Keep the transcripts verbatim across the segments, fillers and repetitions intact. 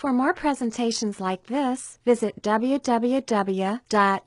For more presentations like this, visit w w w dot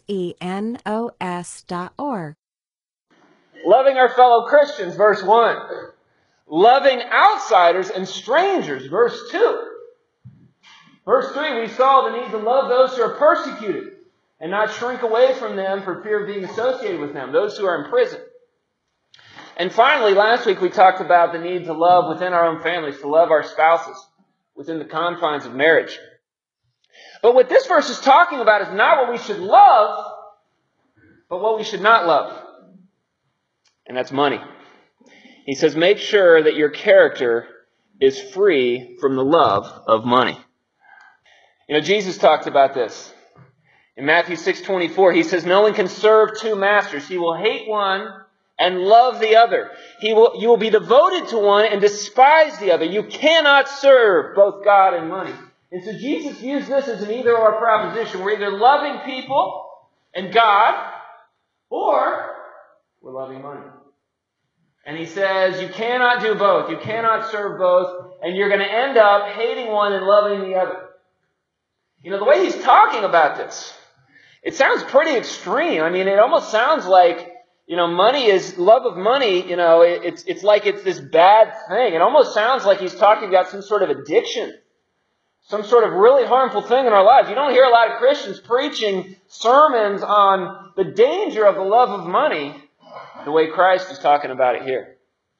xenos dot org. Loving our fellow Christians, verse one. Loving outsiders and strangers, verse two. Verse three, we saw the need to love those who are persecuted and not shrink away from them for fear of being associated with them, those who are in prison. And finally, last week we talked about the need to love within our own families, to love our spouses within the confines of marriage. But what this verse is talking about is not what we should love, but what we should not love. And that's money. He says, make sure that your character is free from the love of money. You know, Jesus talked about this. In Matthew six twenty-four, he says, no one can serve two masters. He will hate one and love the other. He will, you will be devoted to one and despise the other. You cannot serve both God and money. And so Jesus views this as an either-or proposition. We're either loving people and God, or we're loving money. And he says, you cannot do both. You cannot serve both. And you're going to end up hating one and loving the other. You know, the way he's talking about this, it sounds pretty extreme. I mean, it almost sounds like, you know, money is, love of money, you know, it, it's it's like it's this bad thing. It almost sounds like he's talking about some sort of addiction. Some sort of really harmful thing in our lives. You don't hear a lot of Christians preaching sermons on the danger of the love of money the way Christ is talking about it here.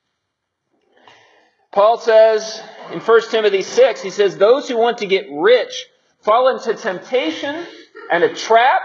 Paul says in First Timothy six, he says, those who want to get rich fall into temptation and a trap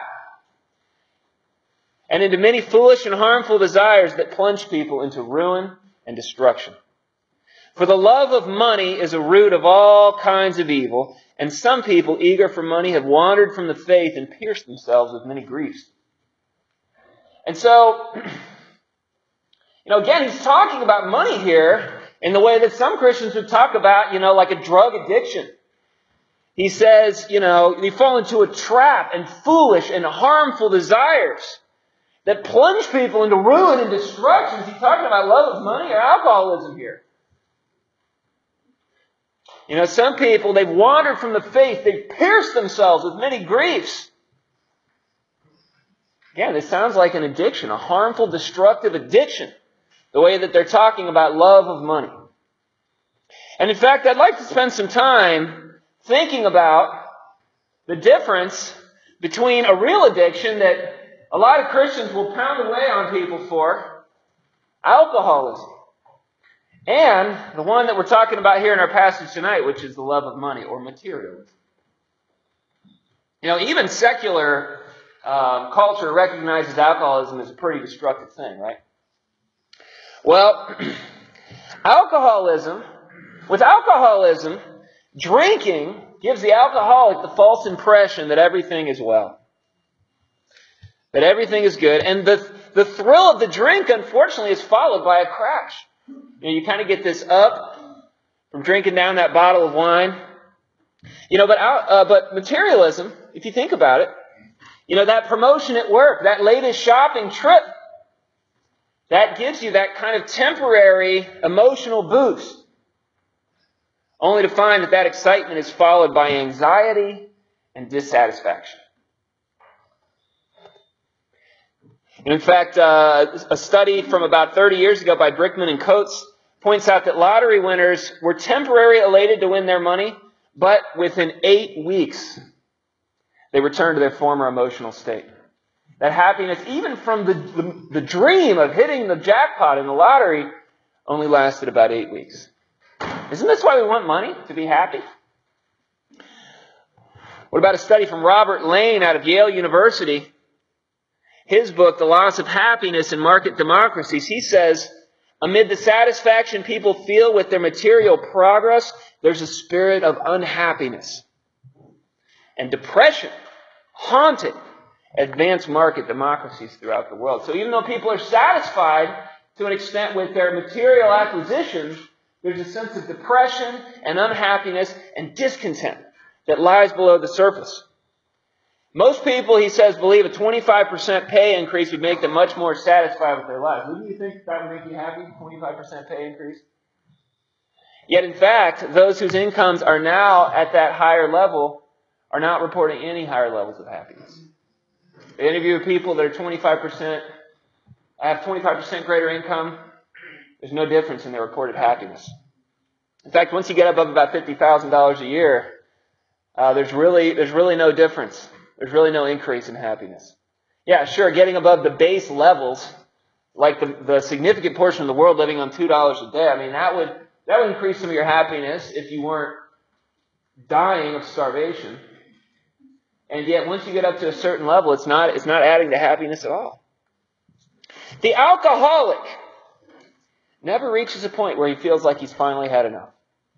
and into many foolish and harmful desires that plunge people into ruin and destruction. For the love of money is a root of all kinds of evil, and some people eager for money have wandered from the faith and pierced themselves with many griefs. And so, you know, again, he's talking about money here in the way that some Christians would talk about, you know, like a drug addiction. He says, you know, you fall into a trap and foolish and harmful desires that plunge people into ruin and destruction. Is he talking about love of money or alcoholism here? You know, some people, they've wandered from the faith. They've pierced themselves with many griefs. Yeah, this sounds like an addiction, a harmful, destructive addiction, the way that they're talking about love of money. And in fact, I'd like to spend some time thinking about the difference between a real addiction that a lot of Christians will pound away on people for, alcoholism, and the one that we're talking about here in our passage tonight, which is the love of money or materialism. You know, even secular um, culture recognizes alcoholism as a pretty destructive thing, right? Well, alcoholism, with alcoholism, drinking gives the alcoholic the false impression that everything is well. That everything is good. And the, the thrill of the drink, unfortunately, is followed by a crash. You know, you kind of get this up from drinking down that bottle of wine. You know, but uh, but materialism, if you think about it, you know, that promotion at work, that latest shopping trip, that gives you that kind of temporary emotional boost. Only to find that that excitement is followed by anxiety and dissatisfaction. In fact, uh, a study from about thirty years ago by Brickman and Coates points out that lottery winners were temporarily elated to win their money, but within eight weeks, they returned to their former emotional state. That happiness, even from the, the, the dream of hitting the jackpot in the lottery, only lasted about eight weeks. Isn't this why we want money? To be happy? What about a study from Robert Lane out of Yale University? His book, The Loss of Happiness in Market Democracies, he says, amid the satisfaction people feel with their material progress, there's a spirit of unhappiness and depression haunting advanced market democracies throughout the world. So even though people are satisfied to an extent with their material acquisitions, there's a sense of depression and unhappiness and discontent that lies below the surface. Most people, he says, believe a twenty-five percent pay increase would make them much more satisfied with their lives. Wouldn't you think that would make you happy, twenty-five percent pay increase? Yet in fact, those whose incomes are now at that higher level are not reporting any higher levels of happiness. If any of you are people that are twenty-five percent, have twenty-five percent greater income, there's no difference in their reported happiness. In fact, once you get above about fifty thousand dollars a year, uh, there's really there's really no difference. There's really no increase in happiness. Yeah, sure, getting above the base levels, like the, the significant portion of the world living on two dollars a day, I mean, that would that would increase some of your happiness if you weren't dying of starvation. And yet, once you get up to a certain level, it's not it's not adding to happiness at all. The alcoholic never reaches a point where he feels like he's finally had enough.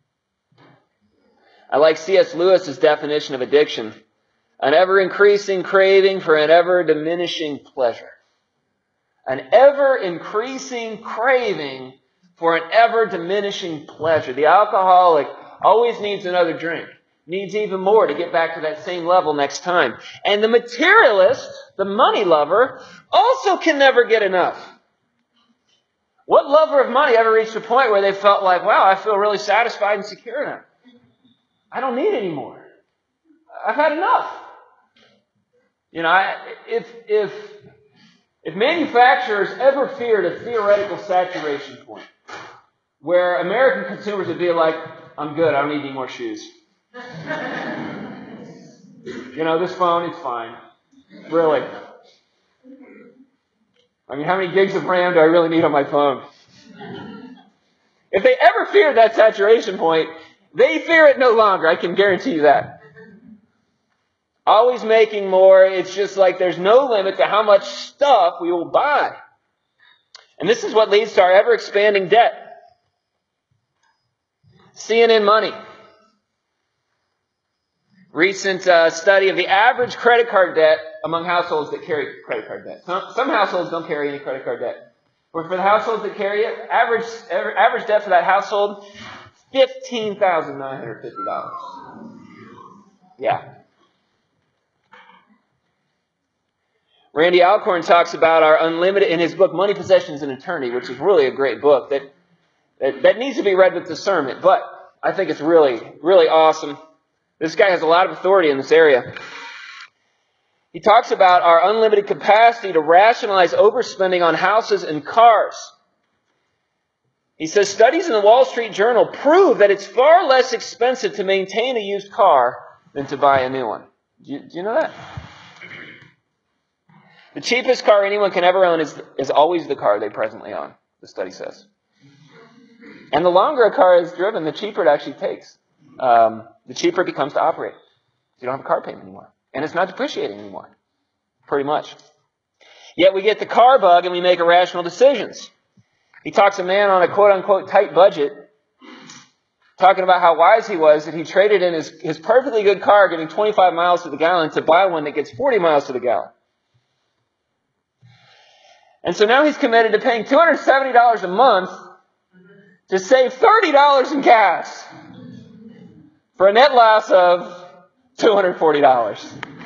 I like C S Lewis's definition of addiction: an ever-increasing craving for an ever-diminishing pleasure. An ever-increasing craving for an ever-diminishing pleasure. The alcoholic always needs another drink, needs even more to get back to that same level next time. And the materialist, the money lover, also can never get enough. What lover of money ever reached a point where they felt like, wow, I feel really satisfied and secure now. I don't need any more. I've had enough. You know, I, if if if manufacturers ever feared a theoretical saturation point, where American consumers would be like, I'm good, I don't need any more shoes. You know, this phone, it's fine. Really. I mean, how many gigs of RAM do I really need on my phone? If they ever feared that saturation point, they fear it no longer, I can guarantee you that. Always making more, it's just like there's no limit to how much stuff we will buy. And this is what leads to our ever-expanding debt. C N N Money. Recent uh, study of the average credit card debt among households that carry credit card debt. Some, some households don't carry any credit card debt. But for the households that carry it, average average debt for that household, fifteen thousand nine hundred fifty dollars. Yeah. Randy Alcorn talks about our unlimited, in his book, Money, Possessions, and Eternity, which is really a great book that, that, that needs to be read with discernment, but I think it's really, really awesome. This guy has a lot of authority in this area. He talks about our unlimited capacity to rationalize overspending on houses and cars. He says, studies in the Wall Street Journal prove that it's far less expensive to maintain a used car than to buy a new one. Do you, do you know that? The cheapest car anyone can ever own is, is always the car they presently own, the study says. And the longer a car is driven, the cheaper it actually takes. Um, the cheaper it becomes to operate. You don't have a car payment anymore. And it's not depreciating anymore. Pretty much. Yet we get the car bug and we make irrational decisions. He talks a man on a quote-unquote tight budget, talking about how wise he was that he traded in his, his perfectly good car getting twenty-five miles to the gallon to buy one that gets forty miles to the gallon. And so now he's committed to paying two hundred seventy dollars a month to save thirty dollars in gas for a net loss of two hundred forty dollars.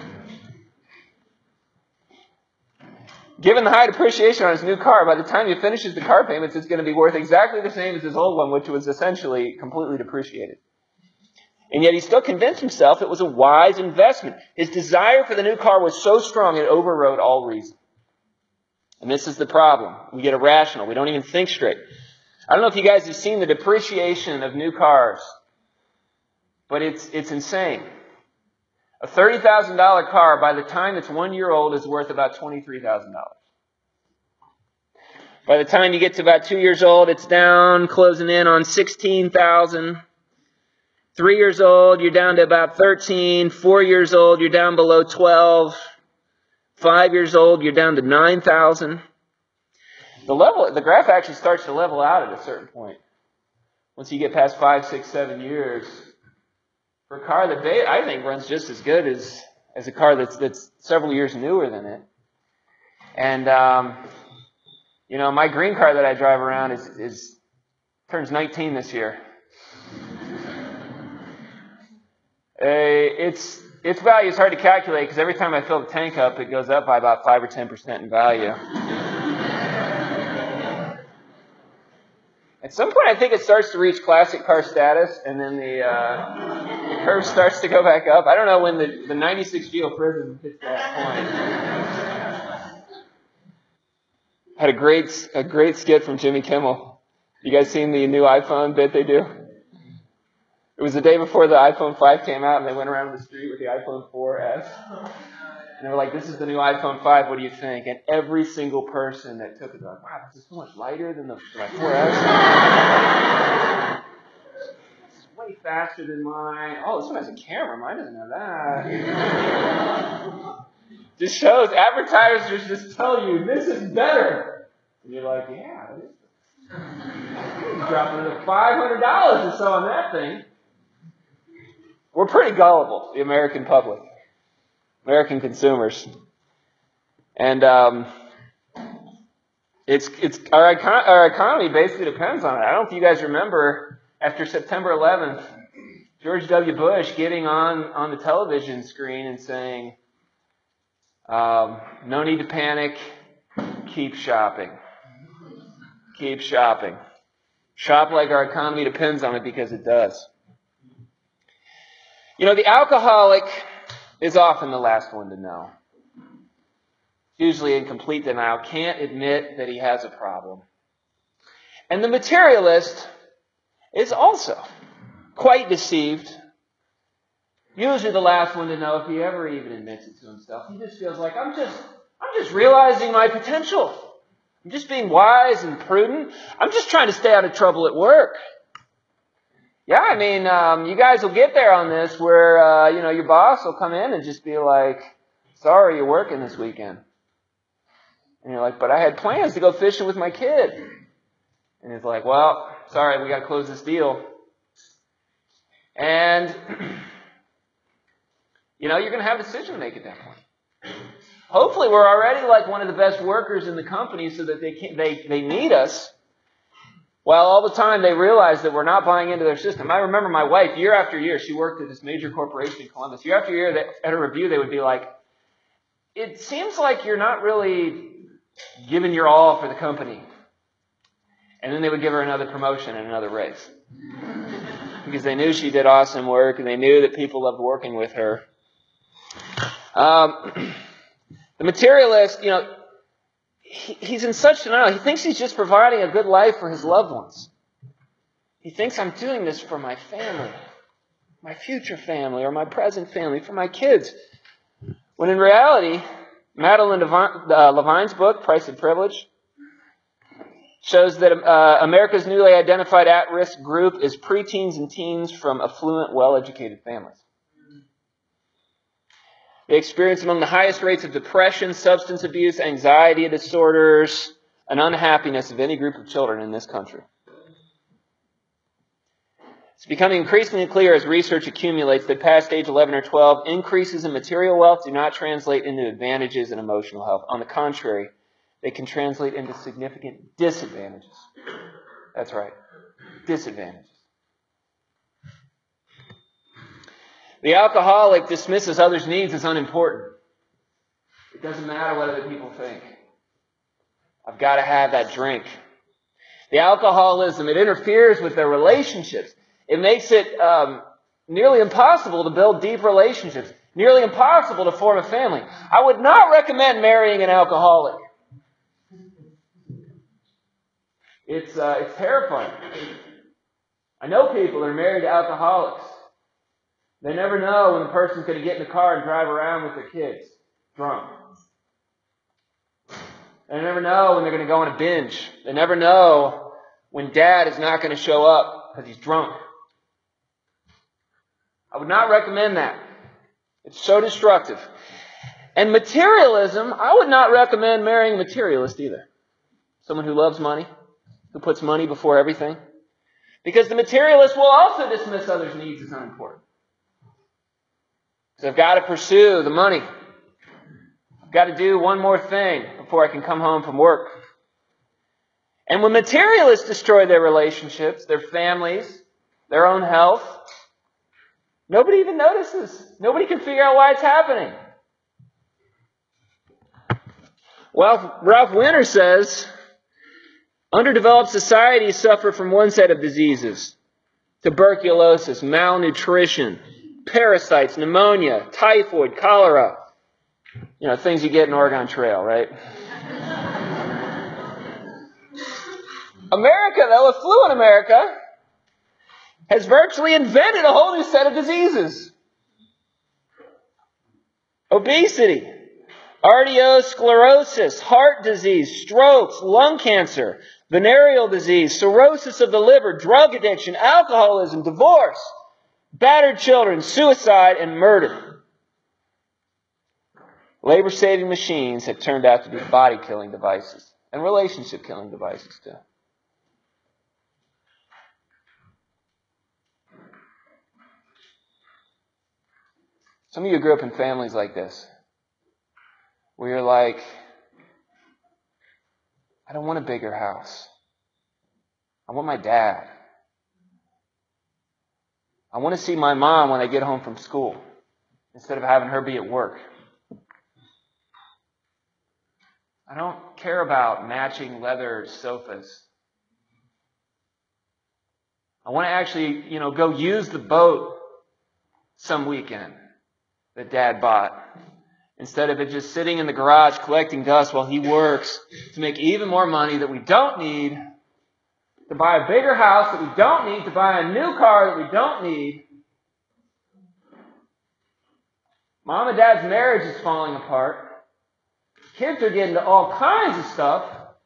Given the high depreciation on his new car, by the time he finishes the car payments, it's going to be worth exactly the same as his old one, which was essentially completely depreciated. And yet he still convinced himself it was a wise investment. His desire for the new car was so strong it overrode all reason. And this is the problem. We get irrational. We don't even think straight. I don't know if you guys have seen the depreciation of new cars, but it's it's insane. A thirty thousand dollars car, by the time it's one year old, is worth about twenty-three thousand dollars. By the time you get to about two years old, it's down, closing in on sixteen thousand dollars. Three years old, you're down to about thirteen. Four years old, you're down below twelve. Five years old, you're down to nine thousand. The level, the graph actually starts to level out at a certain point. Once you get past five, six, seven years, for a car that I think runs just as good as, as a car that's that's several years newer than it. And um, you know, my green car that I drive around is, is turns nineteen this year. Uh, it's its value is hard to calculate because every time I fill the tank up, it goes up by about five or ten percent in value. It's At some point, I think it starts to reach classic car status, and then the, uh, the curve starts to go back up. I don't know when the, the ninety-six Geo Prism hits that point. Had a great a great skit from Jimmy Kimmel. You guys seen the new iPhone bit they do? It was the day before the iPhone five came out, and they went around the street with the iPhone four S. And they were like, this is the new iPhone five, what do you think? And every single person that took it was like, wow, this is so much lighter than the my four S. It's way faster than mine. Oh, this one has a camera. Mine doesn't have that. Just shows, advertisers just tell you, this is better. And you're like, yeah, it is. You're dropping another five hundred dollars or so on that thing. We're pretty gullible, the American public. American consumers. And um, it's it's our, econ- our economy basically depends on it. I don't know if you guys remember, after September eleventh, George W. Bush getting on, on the television screen and saying, um, no need to panic, keep shopping. Keep shopping. Shop like our economy depends on it, because it does. You know, the alcoholic is often the last one to know. Usually in complete denial, can't admit that he has a problem. And the materialist is also quite deceived. Usually the last one to know, if he ever even admits it to himself. He just feels like, I'm just, I'm just realizing my potential. I'm just being wise and prudent. I'm just trying to stay out of trouble at work. Yeah, I mean, um, you guys will get there on this where, uh, you know, your boss will come in and just be like, sorry, you're working this weekend. And you're like, but I had plans to go fishing with my kid. And he's like, well, sorry, we got to close this deal. And, you know, you're going to have a decision to make at that point. Hopefully we're already like one of the best workers in the company so that they can, they, they need us. While all the time they realize that we're not buying into their system. I remember my wife, year after year, she worked at this major corporation in Columbus. Year after year, they, at a review, they would be like, it seems like you're not really giving your all for the company. And then they would give her another promotion and another raise. Because they knew she did awesome work, and they knew that people loved working with her. Um, the materialist, you know, He, he's in such denial. He thinks he's just providing a good life for his loved ones. He thinks, I'm doing this for my family, my future family, or my present family, for my kids. When in reality, Madeline Devine, uh, Levine's book, Price of Privilege, shows that uh, America's newly identified at-risk group is preteens and teens from affluent, well-educated families. They experience among the highest rates of depression, substance abuse, anxiety disorders, and unhappiness of any group of children in this country. It's becoming increasingly clear as research accumulates that past age eleven or twelve, increases in material wealth do not translate into advantages in emotional health. On the contrary, they can translate into significant disadvantages. That's right, disadvantages. The alcoholic dismisses others' needs as unimportant. It doesn't matter what other people think. I've got to have that drink. The alcoholism, it interferes with their relationships. It makes it um, nearly impossible to build deep relationships. Nearly impossible to form a family. I would not recommend marrying an alcoholic. It's, uh, it's terrifying. I know people that are married to alcoholics. They never know when the person's going to get in the car and drive around with their kids, drunk. They never know when they're going to go on a binge. They never know when dad is not going to show up because he's drunk. I would not recommend that. It's so destructive. And materialism, I would not recommend marrying a materialist either. Someone who loves money, who puts money before everything. Because the materialist will also dismiss others' needs as unimportant. So I've got to pursue the money. I've got to do one more thing before I can come home from work. And when materialists destroy their relationships, their families, their own health, nobody even notices. Nobody can figure out why it's happening. Well, Ralph Winter says Underdeveloped societies suffer from one set of diseases: tuberculosis, malnutrition, parasites, pneumonia, typhoid, cholera. You know, things you get in Oregon Trail, right? America, though, a flu in America, has virtually invented a whole new set of diseases. Obesity, arteriosclerosis, heart disease, strokes, lung cancer, venereal disease, cirrhosis of the liver, drug addiction, alcoholism, divorce, battered children, suicide, and murder. Labor-saving machines have turned out to be body-killing devices and relationship-killing devices too. Some of you grew up in families like this, where you're like, I don't want a bigger house. I want my dad. I want to see my mom when I get home from school, instead of having her be at work. I don't care about matching leather sofas. I want to actually, you know, go use the boat some weekend that Dad bought, instead of it just sitting in the garage collecting dust while he works to make even more money that we don't need, to buy a bigger house that we don't need, to buy a new car that we don't need. Mom and Dad's marriage is falling apart. Kids are getting into all kinds of stuff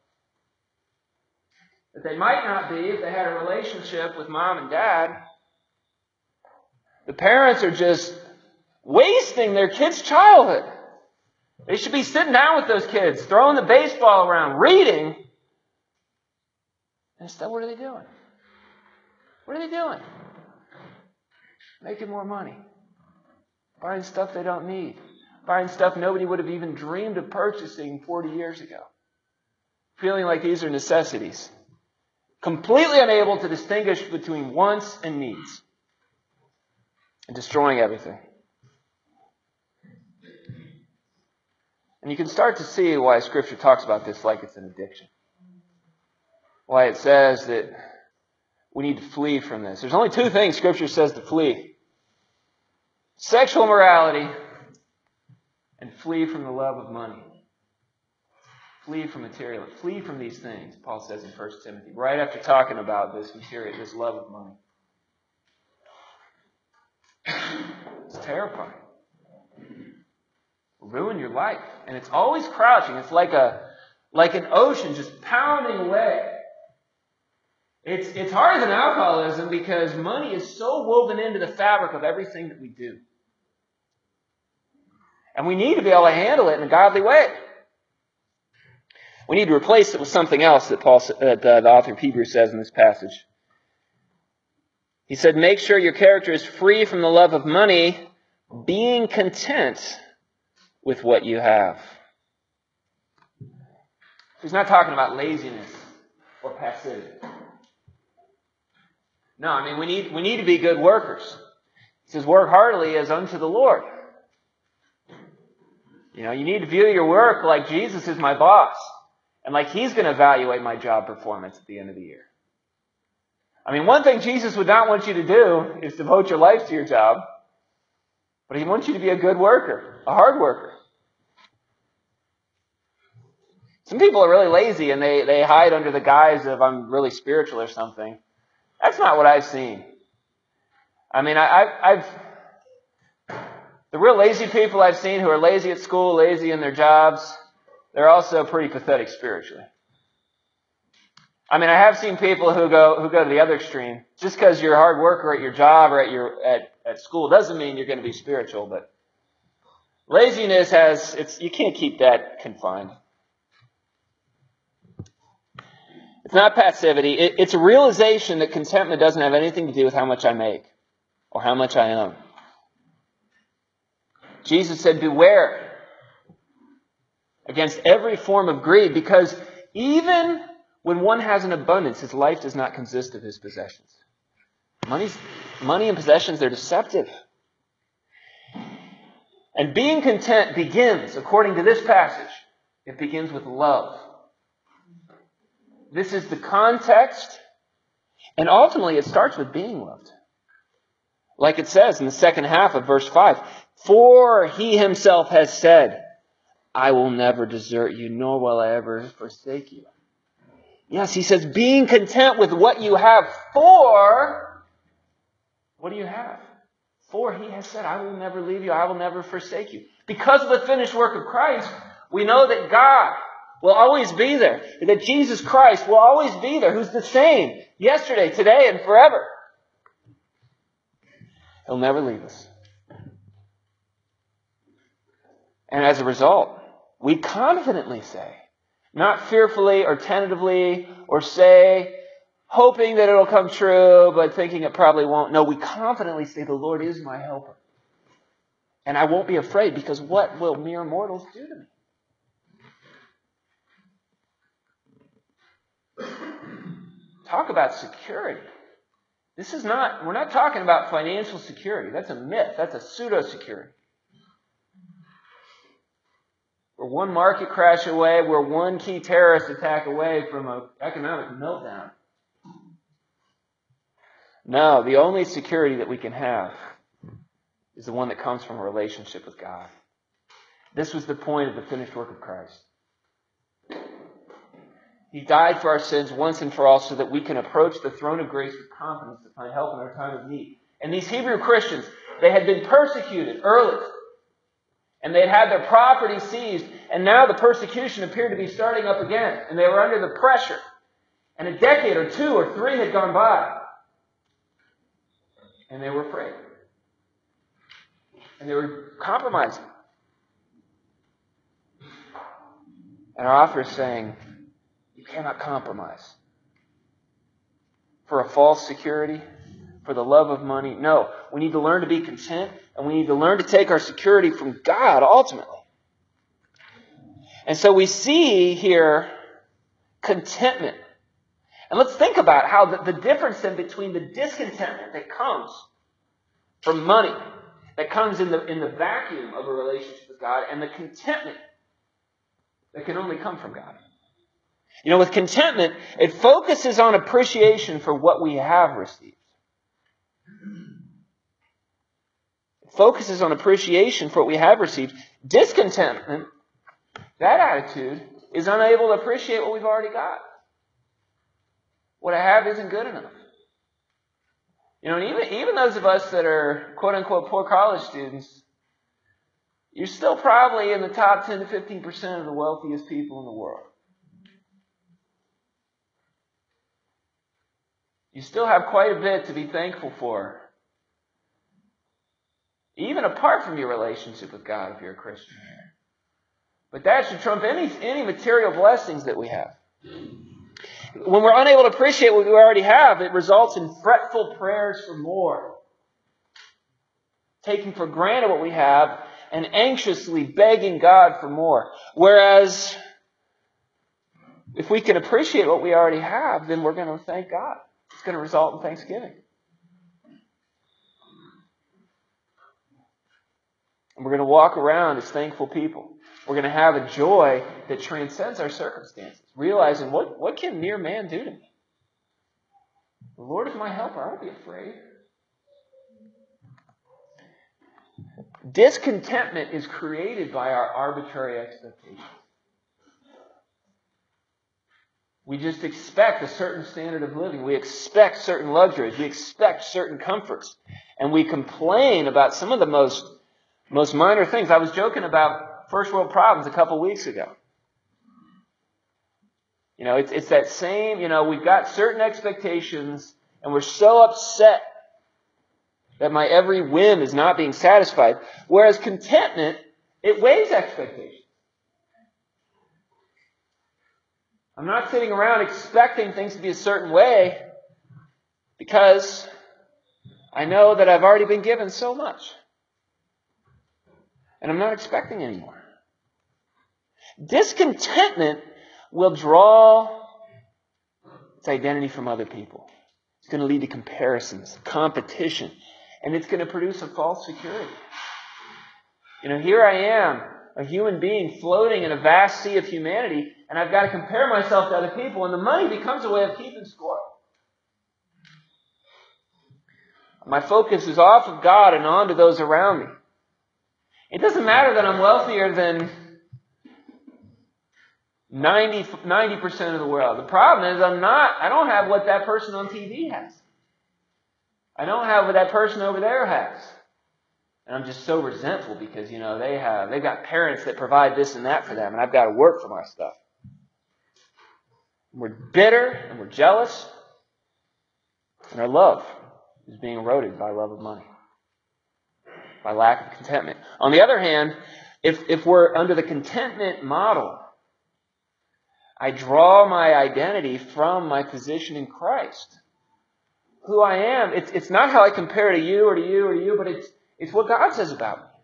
that they might not be if they had a relationship with Mom and Dad. The parents are just wasting their kids' childhood. They should be sitting down with those kids, throwing the baseball around, reading. Instead, what are they doing? What are they doing? Making more money. Buying stuff they don't need. Buying stuff nobody would have even dreamed of purchasing forty years ago. Feeling like these are necessities. Completely unable to distinguish between wants and needs. And destroying everything. And you can start to see why Scripture talks about this like it's an addiction. Why it says that we need to flee from this. There's only two things Scripture says to flee. Sexual immorality and flee from the love of money. Flee from material. Flee from these things, Paul says in First Timothy, right after talking about this material, this love of money. It's terrifying. Ruin your life. And it's always crouching. It's like a like an ocean just pounding away. It's, it's harder than alcoholism because money is so woven into the fabric of everything that we do. And we need to be able to handle it in a godly way. We need to replace it with something else that Paul, uh, the, the author of Hebrews says in this passage. He said, make sure your character is free from the love of money, being content with what you have. He's not talking about laziness or passivity. No, I mean, we need, we need to be good workers. He says, work heartily as unto the Lord. You know, you need to view your work like Jesus is my boss. And like He's going to evaluate my job performance at the end of the year. I mean, one thing Jesus would not want you to do is devote your life to your job. But He wants you to be a good worker, a hard worker. Some people are really lazy and they, they hide under the guise of I'm really spiritual or something. That's not what I've seen. I mean, I, I've, I've the real lazy people I've seen who are lazy at school, lazy in their jobs, they're also pretty pathetic spiritually. I mean, I have seen people who go who go to the other extreme. Just because you're a hard worker at your job or at your at, at school doesn't mean you're going to be spiritual. But laziness has it's you can't keep that confined. It's not passivity. It, it's a realization that contentment doesn't have anything to do with how much I make or how much I own. Jesus said, beware against every form of greed, because even when one has an abundance, his life does not consist of his possessions. Money's, money and possessions, they're deceptive. And being content begins, according to this passage, it begins with love. This is the context. And ultimately, it starts with being loved. Like it says in the second half of verse five, for he himself has said, I will never desert you, nor will I ever forsake you. Yes, he says, being content with what you have, for what do you have? For he has said, I will never leave you, I will never forsake you. Because of the finished work of Christ, we know that God will always be there. That Jesus Christ will always be there, who's the same yesterday, today, and forever. He'll never leave us. And as a result, we confidently say, not fearfully or tentatively or say, hoping that it'll come true, but thinking it probably won't. No, we confidently say, the Lord is my helper. And I won't be afraid, because what will mere mortals do to me? Talk about security. This is not, we're not talking about financial security. That's a myth. That's a pseudo-security. We're one market crash away. We're one key terrorist attack away from an economic meltdown. No, the only security that we can have is the one that comes from a relationship with God. This was the point of the finished work of Christ. He died for our sins once and for all so that we can approach the throne of grace with confidence to find help in our time of need. And these Hebrew Christians, they had been persecuted early. And they had had their property seized. And now the persecution appeared to be starting up again. And they were under the pressure. And a decade or two or three had gone by. And they were afraid. And they were compromising. And our author is saying, you cannot compromise. For a false security, for the love of money. No, we need to learn to be content, and we need to learn to take our security from God ultimately. And so we see here contentment. And let's think about how the, the difference then between the discontentment that comes from money, that comes in the, in the vacuum of a relationship with God, and the contentment that can only come from God. You know, with contentment, it focuses on appreciation for what we have received. It focuses on appreciation for what we have received. Discontentment, that attitude, is unable to appreciate what we've already got. What I have isn't good enough. You know, and even, even those of us that are quote-unquote poor college students, you're still probably in the top ten to fifteen percent of the wealthiest people in the world. You still have quite a bit to be thankful for, even apart from your relationship with God if you're a Christian. But that should trump any, any material blessings that we have. When we're unable to appreciate what we already have, it results in fretful prayers for more. Taking for granted what we have and anxiously begging God for more. Whereas, if we can appreciate what we already have, then we're going to thank God. It's going to result in thanksgiving. And we're going to walk around as thankful people. We're going to have a joy that transcends our circumstances. Realizing, what, what can mere man do to me? The Lord is my helper. I won't be afraid. Discontentment is created by our arbitrary expectations. We just expect a certain standard of living. We expect certain luxuries. We expect certain comforts. And we complain about some of the most, most minor things. I was joking about first world problems a couple weeks ago. You know, it's, it's that same, you know, we've got certain expectations and we're so upset that my every whim is not being satisfied. Whereas contentment, it waives expectations. I'm not sitting around expecting things to be a certain way because I know that I've already been given so much. And I'm not expecting anymore. Discontentment will draw its identity from other people. It's going to lead to comparisons, competition, and it's going to produce a false security. You know, here I am a human being floating in a vast sea of humanity, and I've got to compare myself to other people, and the money becomes a way of keeping score. My focus is off of God and on to those around me. It doesn't matter that I'm wealthier than ninety percent of the world. The problem is I'm not, I don't have what that person on T V has. I don't have what that person over there has. And I'm just so resentful because, you know, they have, they've got parents that provide this and that for them, and I've got to work for my stuff. We're bitter and we're jealous, and our love is being eroded by love of money, by lack of contentment. On the other hand, if, if we're under the contentment model, I draw my identity from my position in Christ. Who I am. It's, it's not how I compare to you or to you or to you, but it's, it's what God says about me.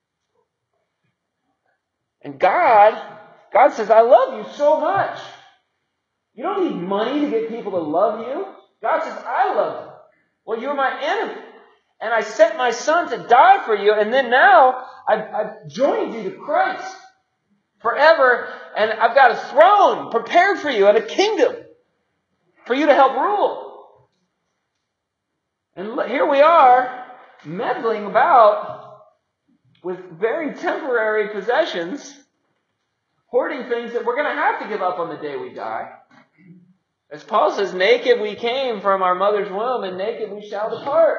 And God, God says, I love you so much. You don't need money to get people to love you. God says, I love you. Well, you're my enemy. And I sent my son to die for you, and then now I've, I've joined you to Christ forever, and I've got a throne prepared for you and a kingdom for you to help rule. And here we are, meddling about with very temporary possessions, hoarding things that we're going to have to give up on the day we die. As Paul says, naked we came from our mother's womb, and naked we shall depart.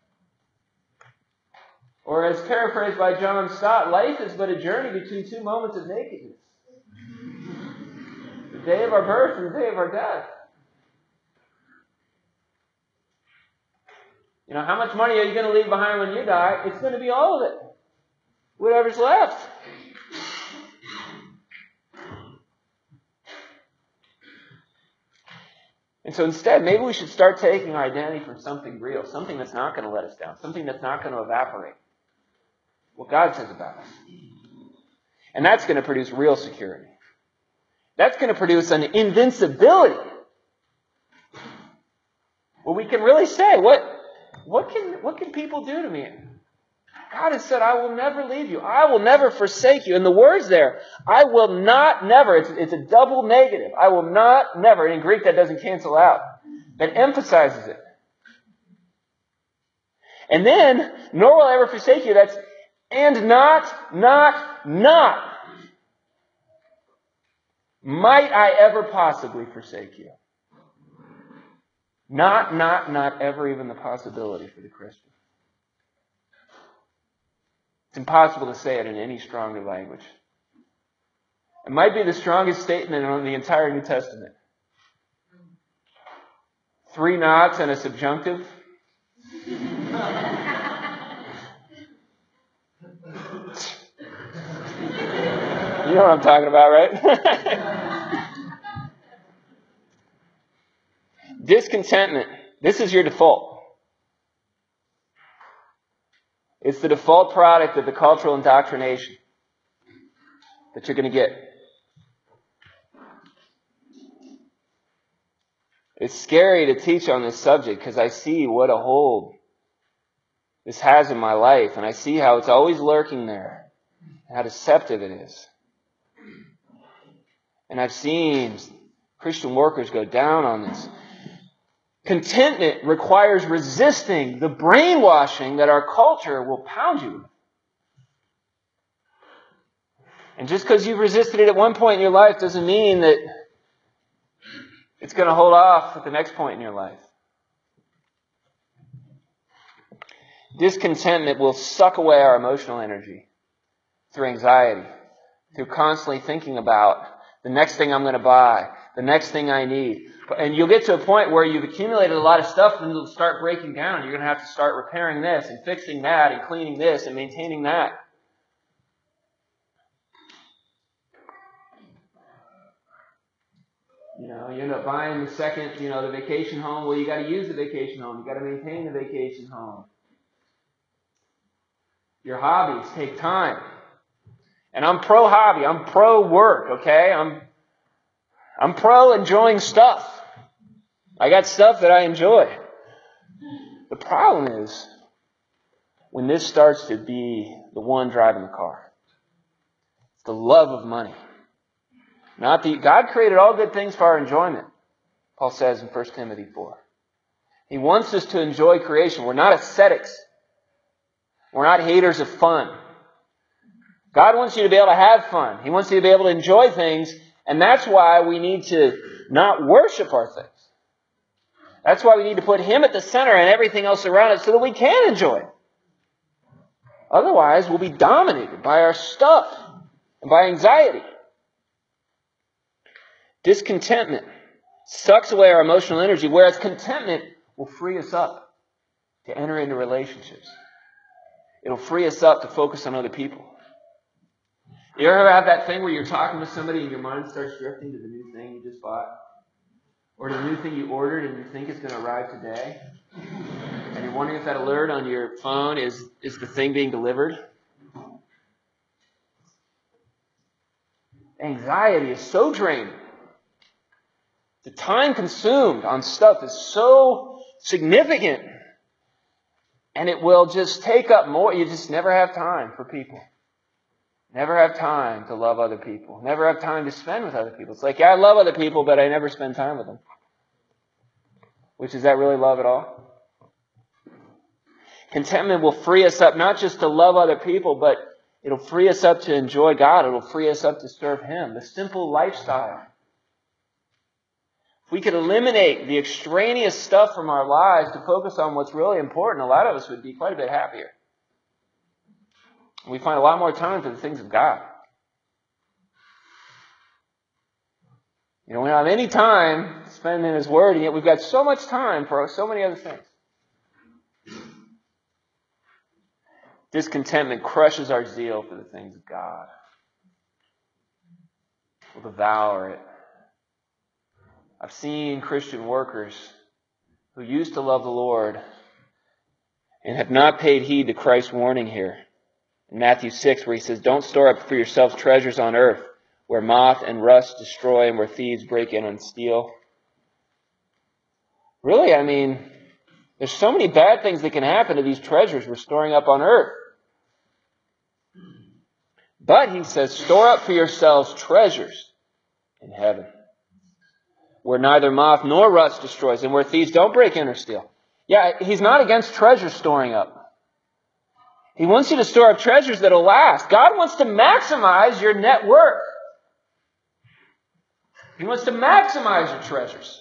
Or as paraphrased by John Stott, life is but a journey between two moments of nakedness. The day of our birth and the day of our death. You know, how much money are you going to leave behind when you die? It's going to be all of it. Whatever's left. And so instead, maybe we should start taking our identity from something real, something that's not going to let us down, something that's not going to evaporate. What God says about us. And that's going to produce real security. That's going to produce an invincibility. Well, we can really say, what, what can, what can people do to me? God has said, I will never leave you. I will never forsake you. And the words there, I will not never. It's, it's a double negative. I will not never. And in Greek, that doesn't cancel out. That emphasizes it. And then, nor will I ever forsake you. That's and not, not, not. Might I ever possibly forsake you? Not, not, not ever even the possibility for the Christian. It's impossible to say it in any stronger language. It might be the strongest statement in the entire New Testament. Three nots and a subjunctive. You know what I'm talking about, right? Discontentment. This is your default. It's the default product of the cultural indoctrination that you're going to get. It's scary to teach on this subject because I see what a hold this has in my life, and I see how it's always lurking there, how deceptive it is. And I've seen Christian workers go down on this. Contentment requires resisting the brainwashing that our culture will pound you with. And just because you've resisted it at one point in your life doesn't mean that it's going to hold off at the next point in your life. Discontentment will suck away our emotional energy through anxiety, through constantly thinking about the next thing I'm going to buy, the next thing I need. And you'll get to a point where you've accumulated a lot of stuff and it'll start breaking down. You're going to have to start repairing this and fixing that and cleaning this and maintaining that. You know, you end up buying the second, you know, the vacation home. Well, you got to use the vacation home. You got to maintain the vacation home. Your hobbies take time. And I'm pro hobby. I'm pro work, okay? I'm I'm pro enjoying stuff. I got stuff that I enjoy. The problem is when this starts to be the one driving the car. the love of money. Not the, God created all good things for our enjoyment, Paul says in First Timothy four. He wants us to enjoy creation. We're not ascetics. We're not haters of fun. God wants you to be able to have fun. He wants you to be able to enjoy things, and that's why we need to not worship our things. That's why we need to put Him at the center and everything else around it so that we can enjoy it. Otherwise, we'll be dominated by our stuff and by anxiety. Discontentment sucks away our emotional energy, whereas contentment will free us up to enter into relationships. It'll free us up to focus on other people. You ever have that thing where you're talking with somebody and your mind starts drifting to the new thing you just bought? Or the new thing you ordered and you think it's going to arrive today? And you're wondering if that alert on your phone is, is the thing being delivered? Anxiety is so draining. The time consumed on stuff is so significant. And it will just take up more. You just never have time for people. Never have time to love other people. Never have time to spend with other people. It's like, yeah, I love other people, but I never spend time with them. Which, is that really love at all? Contentment will free us up not just to love other people, but it'll free us up to enjoy God. It'll free us up to serve Him. The simple lifestyle. If we could eliminate the extraneous stuff from our lives to focus on what's really important, a lot of us would be quite a bit happier. We find a lot more time for the things of God. You know, we don't have any time to spend in His Word, and yet we've got so much time for so many other things. Discontentment crushes our zeal for the things of God. We'll devour it. I've seen Christian workers who used to love the Lord and have not paid heed to Christ's warning here. In Matthew six, where He says, don't store up for yourselves treasures on earth, where moth and rust destroy and where thieves break in and steal. Really, I mean, there's so many bad things that can happen to these treasures we're storing up on earth. But He says, store up for yourselves treasures in heaven, where neither moth nor rust destroys and where thieves don't break in or steal. Yeah, He's not against treasure storing up. He wants you to store up treasures that will last. God wants to maximize your net worth. He wants to maximize your treasures.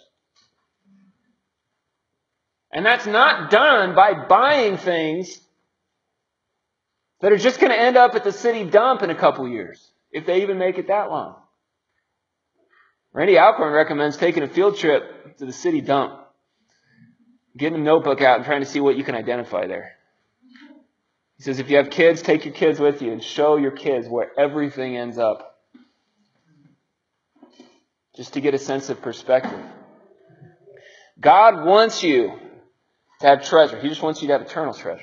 And that's not done by buying things that are just going to end up at the city dump in a couple years, if they even make it that long. Randy Alcorn recommends taking a field trip to the city dump, getting a notebook out and trying to see what you can identify there. He says, if you have kids, take your kids with you and show your kids where everything ends up. Just to get a sense of perspective. God wants you to have treasure. He just wants you to have eternal treasure.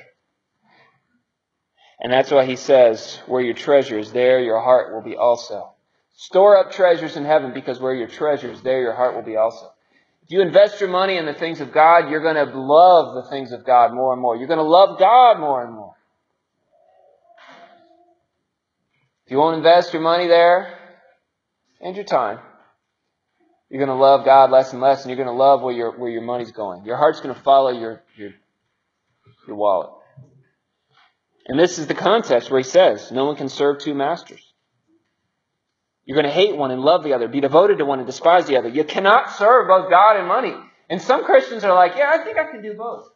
And that's why He says, where your treasure is, there your heart will be also. Store up treasures in heaven, because where your treasure is, there your heart will be also. If you invest your money in the things of God, you're going to love the things of God more and more. You're going to love God more and more. If you won't invest your money there and your time, you're going to love God less and less, and you're going to love where your where your money's going. Your heart's going to follow your, your, your wallet. And this is the context where He says, no one can serve two masters. You're going to hate one and love the other, be devoted to one and despise the other. You cannot serve both God and money. And some Christians are like, yeah, I think I can do both.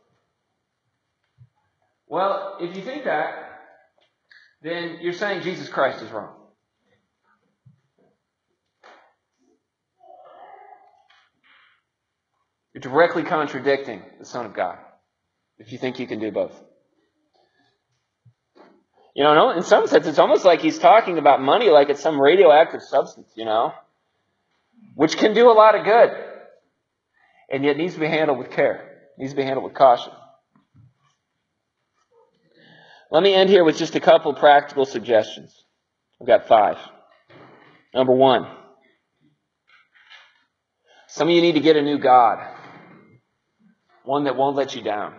Well, if you think that, then you're saying Jesus Christ is wrong. You're directly contradicting the Son of God if you think you can do both. You know, in some sense, it's almost like He's talking about money like it's some radioactive substance, you know, which can do a lot of good, and yet needs to be handled with care, needs to be handled with caution. Let me end here with just a couple practical suggestions. I've got five. Number one, some of you need to get a new God, one that won't let you down.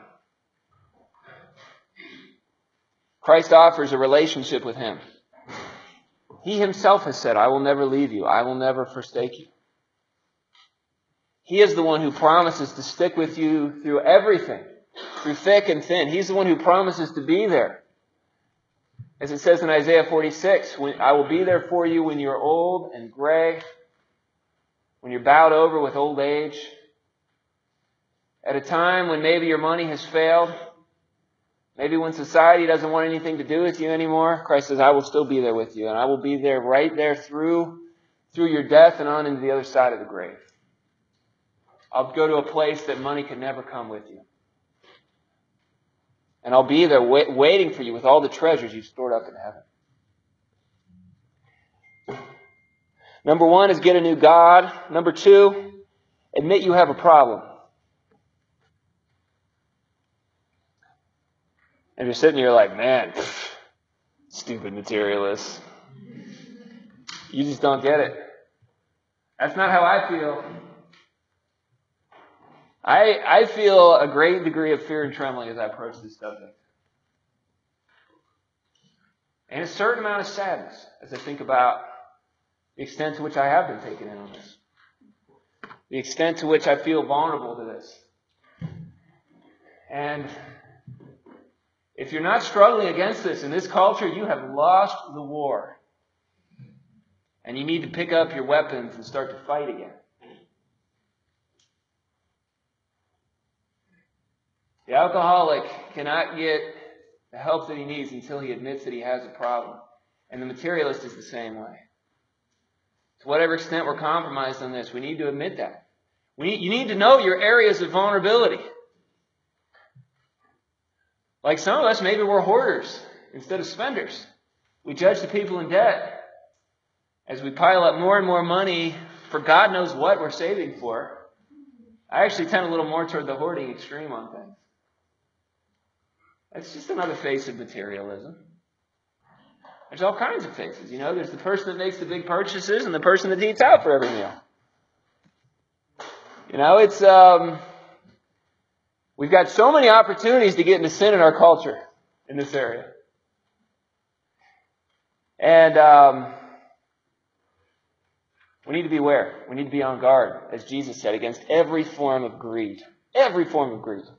Christ offers a relationship with Him. He himself has said, I will never leave you. I will never forsake you. He is the one who promises to stick with you through everything, through thick and thin. He's the one who promises to be there. As it says in Isaiah forty-six, when, I will be there for you when you're old and gray, when you're bowed over with old age, at a time when maybe your money has failed, maybe when society doesn't want anything to do with you anymore. Christ says, I will still be there with you, and I will be there right there through, through your death and on into the other side of the grave. I'll go to a place that money could never come with you. And I'll be there wait, waiting for you with all the treasures you've stored up in heaven. Number one is get a new God. Number two, admit you have a problem. And you're sitting here like, man, pff, stupid materialist. You just don't get it. That's not how I feel. I, I feel a great degree of fear and trembling as I approach this subject. And a certain amount of sadness as I think about the extent to which I have been taken in on this. The extent to which I feel vulnerable to this. And if you're not struggling against this in this culture, you have lost the war. And you need to pick up your weapons and start to fight again. The alcoholic cannot get the help that he needs until he admits that he has a problem. And the materialist is the same way. To whatever extent we're compromised on this, we need to admit that. We need, you need to know your areas of vulnerability. Like some of us, maybe we're hoarders instead of spenders. We judge the people in debt as we pile up more and more money for God knows what we're saving for. I actually tend a little more toward the hoarding extreme on things. That's just another face of materialism. There's all kinds of faces. You know, there's the person that makes the big purchases and the person that eats out for every meal. You know, it's um, we've got so many opportunities to get into sin in our culture in this area. And um, we need to be aware. We need to be on guard, as Jesus said, against every form of greed. Every form of greed.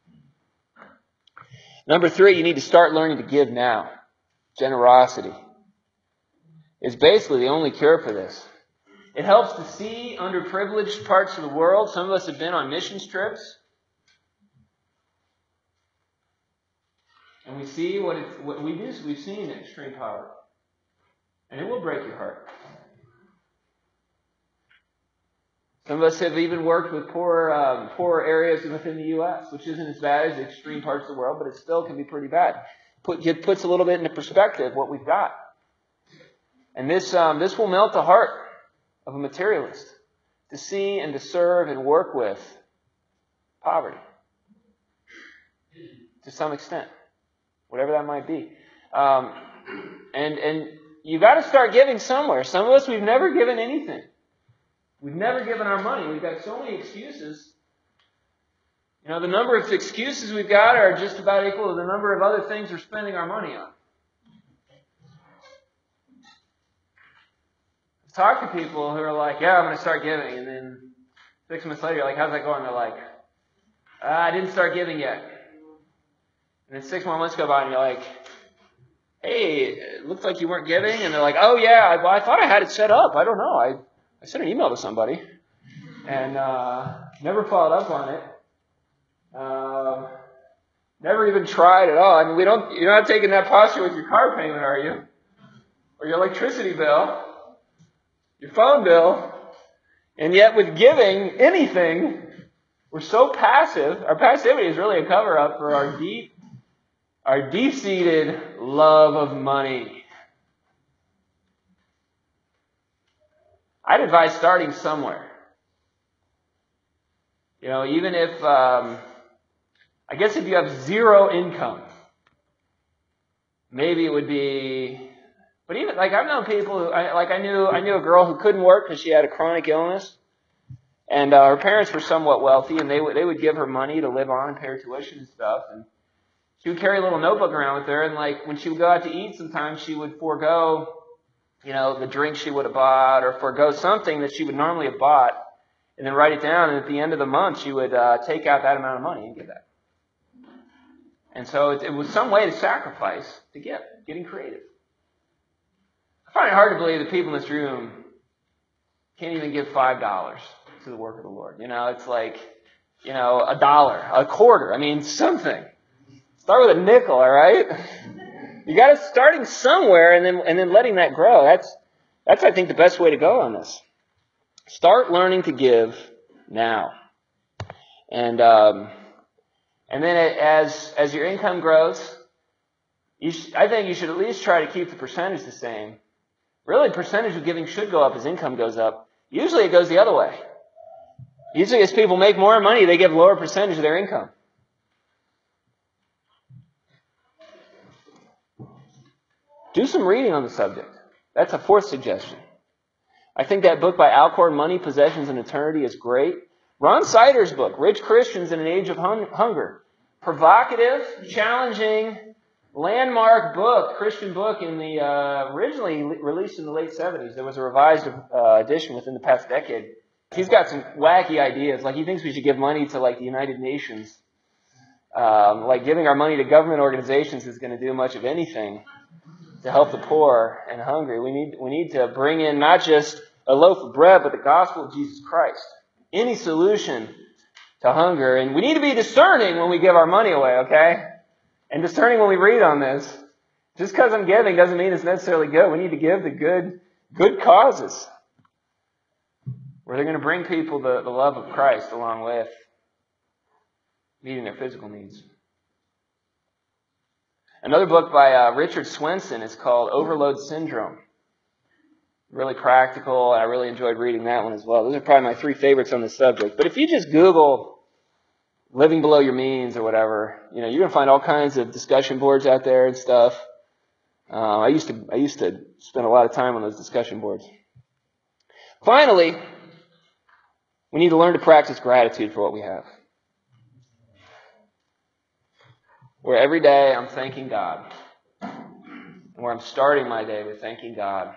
Number three, you need to start learning to give now. Generosity is basically the only cure for this. It helps to see underprivileged parts of the world. Some of us have been on missions trips. And we see what, it's, what we do. We've seen extreme poverty. And it will break your heart. Some of us have even worked with poor, um, poor areas within the U S, which isn't as bad as the extreme parts of the world, but it still can be pretty bad. Put, it puts a little bit into perspective what we've got. And this, um, this will melt the heart of a materialist to see and to serve and work with poverty to some extent, whatever that might be. Um, and and you've got to start giving somewhere. Some of us, we've never given anything. We've never given our money. We've got so many excuses. You know, the number of excuses we've got are just about equal to the number of other things we're spending our money on. Talk to people who are like, yeah, I'm going to start giving. And then six months later, you're like, how's that going? They're like, uh, I didn't start giving yet. And then six more months go by and you're like, hey, it looks like you weren't giving. And they're like, oh, yeah, I, well, I thought I had it set up. I don't know. I, I sent an email to somebody and uh, never followed up on it. Um, never even tried at all. I mean, we don't. You're not taking that posture with your car payment, are you? Or your electricity bill, your phone bill. And yet with giving anything, we're so passive. Our passivity is really a cover-up for our deep, our deep-seated love of money. I'd advise starting somewhere. You know, even if, um, I guess if you have zero income, maybe it would be, but even, like I've known people who, I, like I knew, I knew a girl who couldn't work because she had a chronic illness. And uh, her parents were somewhat wealthy, and they would they would give her money to live on and pay her tuition and stuff. And she would carry a little notebook around with her, and like when she would go out to eat, sometimes she would forego you know, the drink she would have bought, or forego something that she would normally have bought, and then write it down, and at the end of the month, she would uh, take out that amount of money and give that. And so it, it was some way to sacrifice to give, getting creative. I find it hard to believe that people in this room can't even give five dollars to the work of the Lord. You know, it's like, you know, a dollar, a quarter. I mean, something. Start with a nickel, all right? You got to starting somewhere, and then and then letting that grow. That's that's I think the best way to go on this. Start learning to give now, and um, and then as as your income grows, you sh- I think you should at least try to keep the percentage the same. Really, the percentage of giving should go up as income goes up. Usually, it goes the other way. Usually, as people make more money, they give a lower percentage of their income. Do some reading on the subject. That's a fourth suggestion. I think that book by Alcorn, Money, Possessions, and Eternity, is great. Ron Sider's book, Rich Christians in an Age of Hun- Hunger. Provocative, challenging, landmark book, Christian book, in the uh, originally released in the late seventies. There was a revised uh, edition within the past decade. He's got some wacky ideas. Like, he thinks we should give money to, like, the United Nations. Um, like, giving our money to government organizations is going to do much of anything to help the poor and hungry. We need we need to bring in not just a loaf of bread, but the gospel of Jesus Christ. Any solution to hunger. And we need to be discerning when we give our money away, okay? And discerning when we read on this. Just because I'm giving doesn't mean it's necessarily good. We need to give to good, good causes, where they're going to bring people the, the love of Christ along with meeting their physical needs. Another book by uh, Richard Swenson is called Overload Syndrome. Really practical. I really enjoyed reading that one as well. Those are probably my three favorites on this subject. But if you just Google living below your means or whatever, you know, you're going to find all kinds of discussion boards out there and stuff. Uh, I used to I used to spend a lot of time on those discussion boards. Finally, we need to learn to practice gratitude for what we have. Where every day I'm thanking God. Where I'm starting my day with thanking God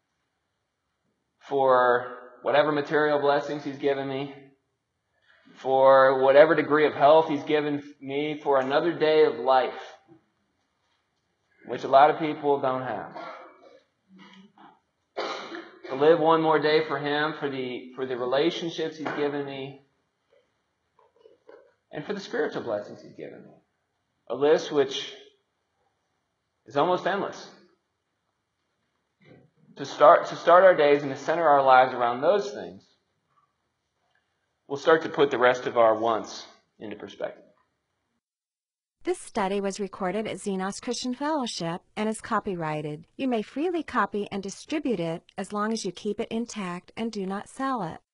for whatever material blessings He's given me, for whatever degree of health He's given me, for another day of life, which a lot of people don't have. To live one more day for Him, for the for the relationships He's given me, and for the spiritual blessings He's given me. A list which is almost endless. To start to start our days and to center our lives around those things, we'll start to put the rest of our wants into perspective. This study was recorded at Xenos Christian Fellowship and is copyrighted. You may freely copy and distribute it as long as you keep it intact and do not sell it.